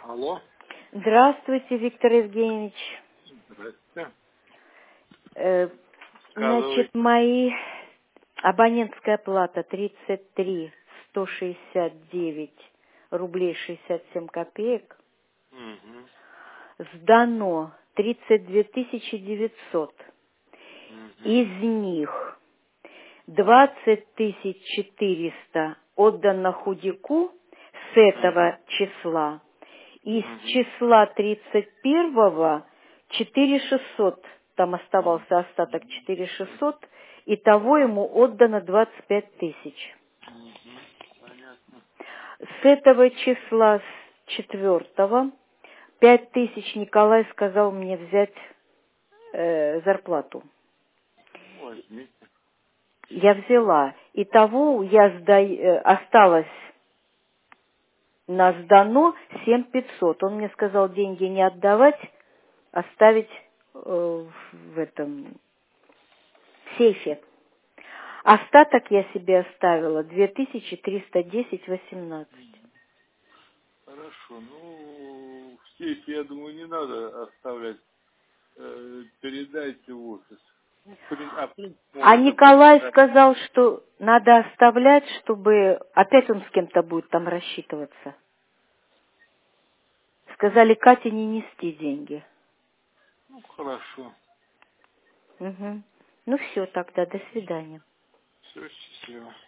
Алло. Здравствуйте, Виктор Евгеньевич. Здравствуйте. Значит, Сказывайте. мои абонентская плата 33 169 рублей 67 копеек. Угу. Сдано 32 900. Угу. Из них 20 400 отдано худяку с Угу. этого числа. Из Угу. числа 31-го 4600, там оставался остаток 4600, итого ему отдано 25 тысяч. Угу. Понятно. С этого числа, с 4-го, 5 тысяч Николай сказал мне взять зарплату. Возьмите. Я взяла. Итого осталось на сдано 7500. Он мне сказал деньги не отдавать, оставить в этом сейфе. Остаток я себе оставила 2310,18. Хорошо. Ну, в сейфе, я думаю, не надо оставлять. Передайте в офис. А принцип А можно Николай передать. сказал, что надо оставлять, чтобы опять он с кем-то будет там рассчитываться. Сказали Кате не нести деньги. Ну, хорошо. Угу. Ну все тогда, до свидания. Все, счастливо.